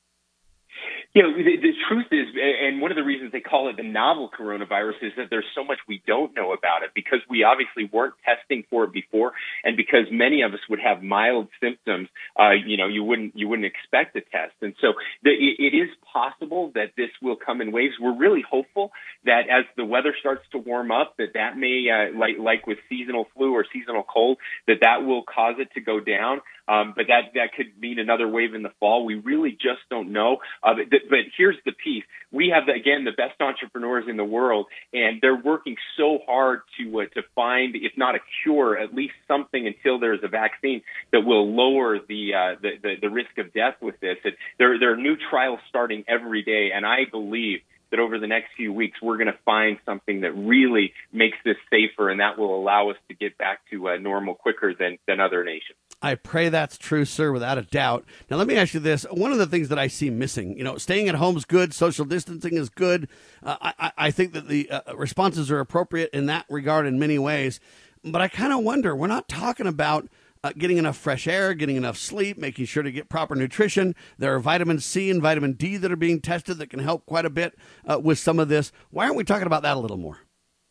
M: You know, the, the truth is, and one of the reasons they call it the novel coronavirus is that there's so much we don't know about it, because we obviously weren't testing for it before, and because many of us would have mild symptoms. Uh, you know, you wouldn't you wouldn't expect a test, and so the, it, it is possible that this will come in waves. We're really hopeful that as the weather starts to warm up, that that may, uh, like like with seasonal flu or seasonal cold, that that will cause it to go down. Um, but that, that could mean another wave in the fall. We really just don't know. Uh, but, but here's the piece. We have, the, again, the best entrepreneurs in the world, and they're working so hard to uh, to find, if not a cure, at least something until there's a vaccine that will lower the uh, the, the, the risk of death with this. It, there, there are new trials starting every day, and I believe that over the next few weeks, we're going to find something that really makes this safer, and that will allow us to get back to uh, normal quicker than, than other nations.
B: I pray that's true, sir, without a doubt. Now, let me ask you this. One of the things that I see missing, you know, staying at home is good. Social distancing is good. Uh, I, I think that the uh, responses are appropriate in that regard in many ways. But I kind of wonder, we're not talking about uh, getting enough fresh air, getting enough sleep, making sure to get proper nutrition. There are vitamin C and vitamin D that are being tested that can help quite a bit uh, with some of this. Why aren't we talking about that a little more?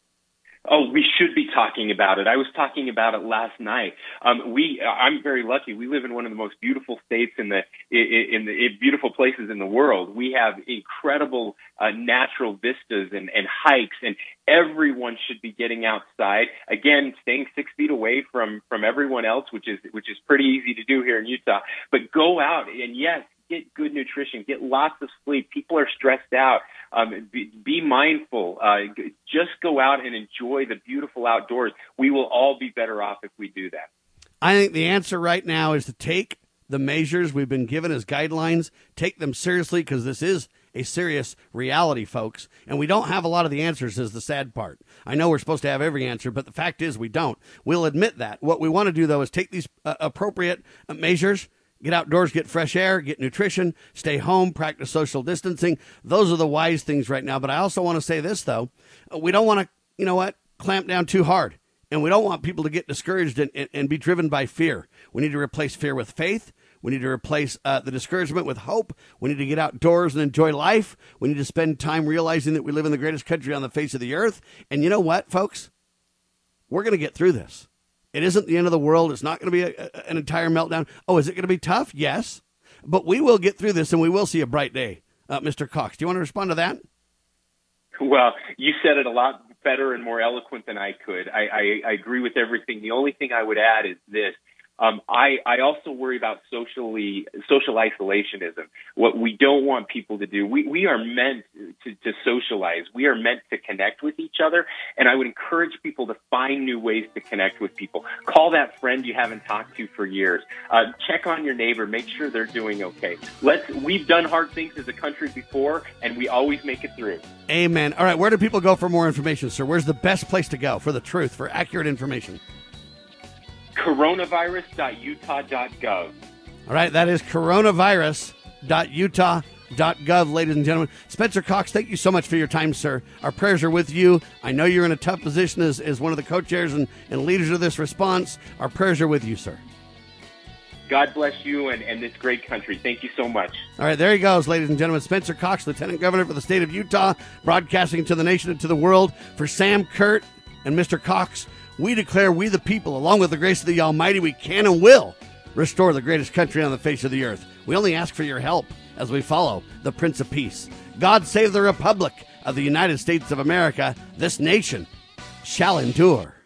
M: Oh, we should be talking about it. I was talking about it last night. Um, we, I'm very lucky. We live in one of the most beautiful states in the, in the in beautiful places in the world. We have incredible uh, natural vistas and, and hikes, and everyone should be getting outside. Again, staying six feet away from, from everyone else, which is, which is pretty easy to do here in Utah. But go out and yes, get good nutrition, get lots of sleep. People are stressed out. Um, be, be mindful. Uh, just go out and enjoy the beautiful outdoors. We will all be better off if we do that.
B: I think the answer right now is to take the measures we've been given as guidelines, take them seriously, because this is a serious reality, folks. And we don't have a lot of the answers is the sad part. I know we're supposed to have every answer, but the fact is we don't. We'll admit that. What we want to do, though, is take these uh, appropriate uh, measures. Get outdoors, get fresh air, get nutrition, stay home, practice social distancing. Those are the wise things right now. But I also want to say this, though. We don't want to, you know what, clamp down too hard. And we don't want people to get discouraged and, and, and be driven by fear. We need to replace fear with faith. We need to replace uh, the discouragement with hope. We need to get outdoors and enjoy life. We need to spend time realizing that we live in the greatest country on the face of the earth. And you know what, folks? We're going to get through this. It isn't the end of the world. It's not going to be a, a, an entire meltdown. Oh, is it going to be tough? Yes. But we will get through this, and we will see a bright day. Uh, Mister Cox, do you want to respond to that?
M: Well, you said it a lot better and more eloquent than I could. I, I, I agree with everything. The only thing I would add is this. Um, I, I also worry about socially social isolationism. What we don't want people to do, we, we are meant to, to socialize. We are meant to connect with each other, and I would encourage people to find new ways to connect with people. Call that friend you haven't talked to for years. Uh, check on your neighbor. Make sure they're doing okay. Let's. We've done hard things as a country before, and we always make it through.
B: Amen. All right, where do people go for more information, sir? Where's the best place to go for the truth, for accurate information?
M: coronavirus dot utah dot gov.
B: All right, that is coronavirus dot utah dot gov, ladies and gentlemen. Spencer Cox, thank you so much for your time, sir. Our prayers are with you. I know you're in a tough position as, as one of the co-chairs and, and leaders of this response. Our prayers are with you, sir.
M: God bless you and, and this great country. Thank you so much.
B: All right, there he goes, ladies and gentlemen. Spencer Cox, Lieutenant Governor for the state of Utah, broadcasting to the nation and to the world. For Sam Kurt and Mister Cox, we declare, we the people, along with the grace of the Almighty, we can and will restore the greatest country on the face of the earth. We only ask for your help as we follow the Prince of Peace. God save the Republic of the United States of America. This nation shall endure.